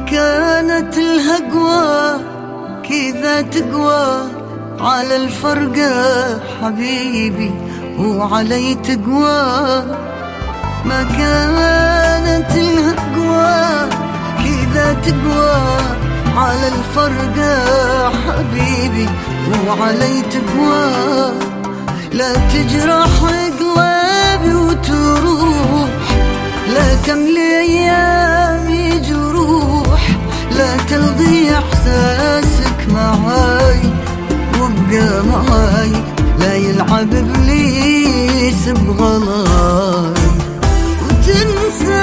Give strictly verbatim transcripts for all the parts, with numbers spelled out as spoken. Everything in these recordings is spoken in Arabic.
كانت الهقوى كذا تقوى على الفرقة حبيبي وعلي تقوى. ما كانت الهقوى كذا تقوى على الفرقة حبيبي وعلي تقوى. لا تجرح قلبي وتروح، لا تملي أيامي جروح، لا تلغي إحساسك معاي وابقى معاي، لا يلعب إبليس بغلاي وتنسى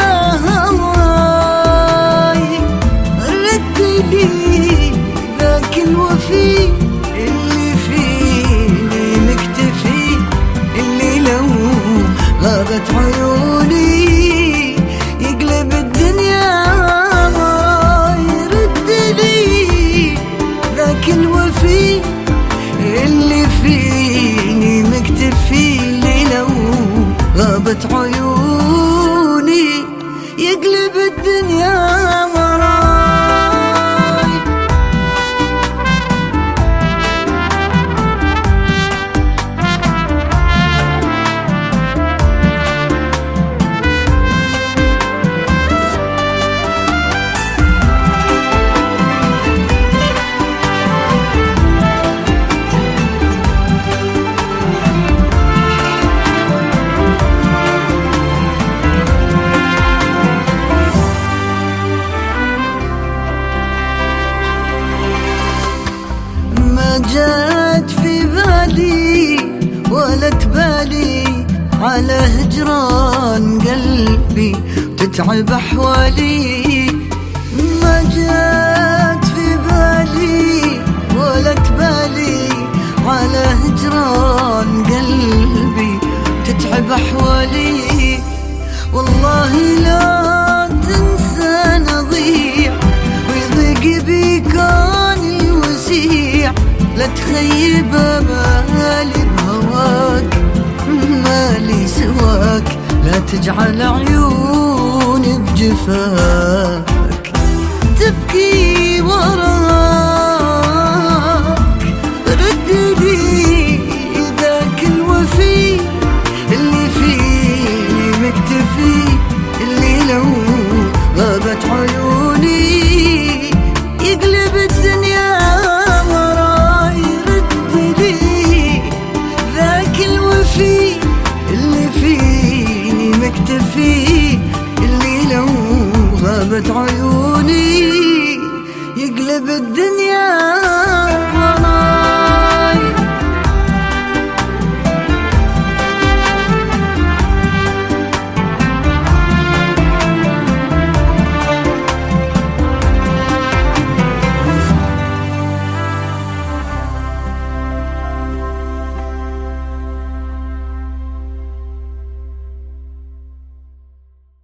هواي. رد لي ذاك الوفي اللي فيني مكتفي، اللي لو غابت عيوني يقلب الدنيا معاي. رد لي ذاك الوفي اللي فيني مكتفي، اللي لو غابت عيوني يقلب الدنيا وراي. جات في بالي ولا تبالي على هجران قلبي تتعب أحوالي. ما جات في بالي ولا تبالي على هجران قلبي تتعب أحوالي. والله لا تنسى نضيع ويضيق بيكان الوسيع، لا تخيب بالي بهواك مالي سواك، لا تجعل عيوني بجفاك تبكي وراك. رد لي ذاك الوفي اللي فيني مكتفي، اللي لو غابت عيوني يقلب الدنيا وراي. رد لي ذاك الوفي اللي فيني مكتفي، اللي لو غابت عيوني يقلب الدنيا